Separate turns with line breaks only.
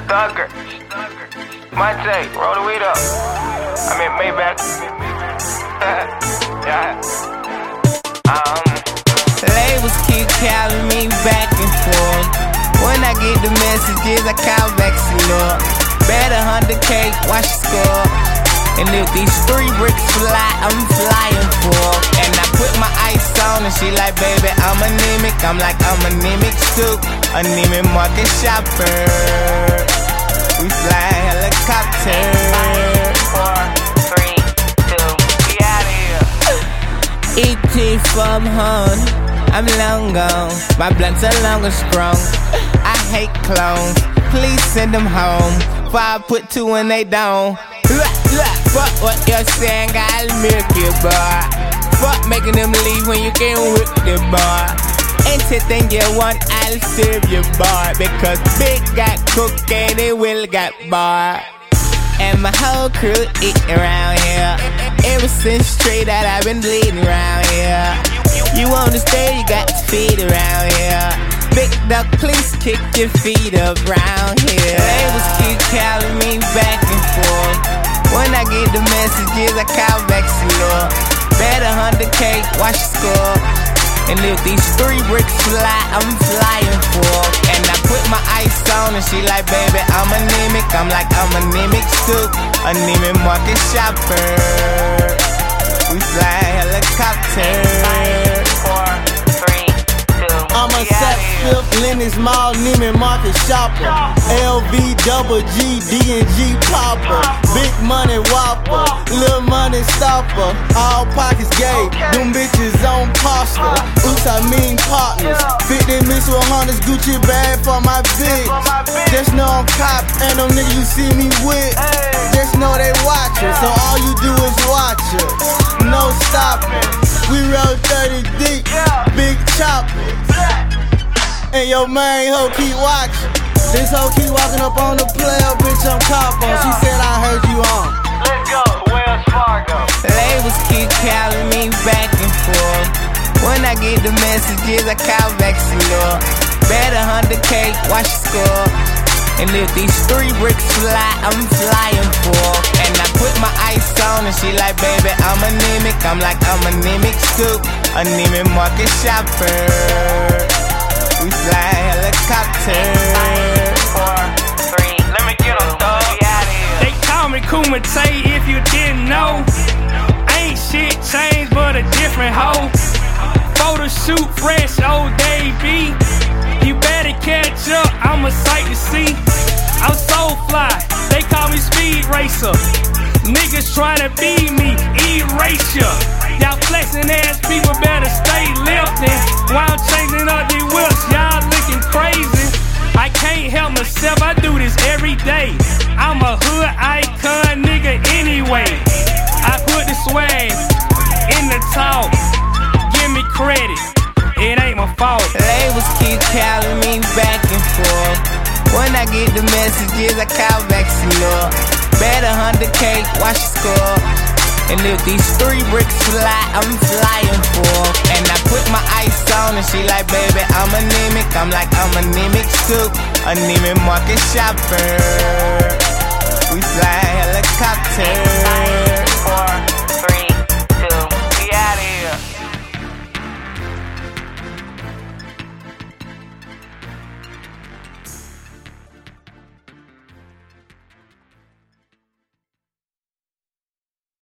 Stucker. Monte, roll the weed up. I mean Maybach. Yeah.
Labels keep calling me back and forth. When I get the messages, I call back some more. Bet 100K, watch the score. And if these 3 bricks fly, I'm flying for. And I put my ice on and she like, baby, I'm anemic. I'm like, I'm anemic too. Anemic market shopper. We fly helicopter.
5, 4, 3, 2, we out of here.
E.T. from home, I'm long gone. My blunts are long and strong. I hate clones, please send them home. Before I put 2 in they dome. Fuck what you're saying, I'll milk you, boy. Fuck making them leave when you can't whip the bar. Anything you want, I'll serve you, boy. Because Big got cocaine and Will got bar. And my whole crew eat around here. Ever since straight out, I've been bleeding around here. You wanna stay, you got to feed around here. Big dog, please kick your feet up round here. Labels keep calling me back and forth. When I get the messages, I call back some more. Bet 100K, watch the score. And if these 3 bricks fly, I'm flying for. And I put my ice on and she like, baby, I'm anemic. I'm like, I'm anemic too. Anemic market shopper. We fly helicopter.
5, 4, 3, 2,
I'm a
we
Saks
outta here.
Fifth, Lennox Mall, Neiman Market shopper. LV, double G, D&G popper. Big money whopper, little money stopper. All pockets gay, them bitches on pasta. Oops, I mean partners. 50 mix with Hunters, Gucci bag for my bitch. Just know I'm cop, and them niggas you see me with. Just know they watchin', so all you do is watch it. No stopping, we roll 30 deep, big chopper. And your main hoe keep watching. This hoe keep walking up on the player, bitch, I'm cop on. She said I heard you on.
Let's go, Wells Fargo.
Labels keep calling me back and forth. When I get the messages, I call back some more. Bet 100K, watch the score. And if these 3 bricks fly, I'm flying for. And I put my ice on and she like, baby, I'm anemic. I'm like, I'm anemic too. Anemic market shopper. We fly helicopter.
5, 4, 3, let me get 'em, dog. We outta here.
They call me Kumite if you didn't know. Ain't shit changed but a different hoe. Photo shoot fresh, old day B. You better catch up, I'm a sight to see. I'm so fly, they call me Speed Racer. Niggas tryna be me, erasure. Y'all flexing ass people better stay lifting. While I'm changing up these whips, y'all looking crazy. I can't help myself, I do this every day. I'm a hood icon nigga anyway. I put the swag in the talk. Give me credit, it ain't my fault.
Labels keep calling me back and forth. When I get the messages, I call back some more. Bet 100K, watch the score. And if these 3 bricks fly, I'm flying for. And I put my ice on and she like, baby, I'm anemic. I'm like, I'm anemic too. Anemic market shopper. We fly helicopter.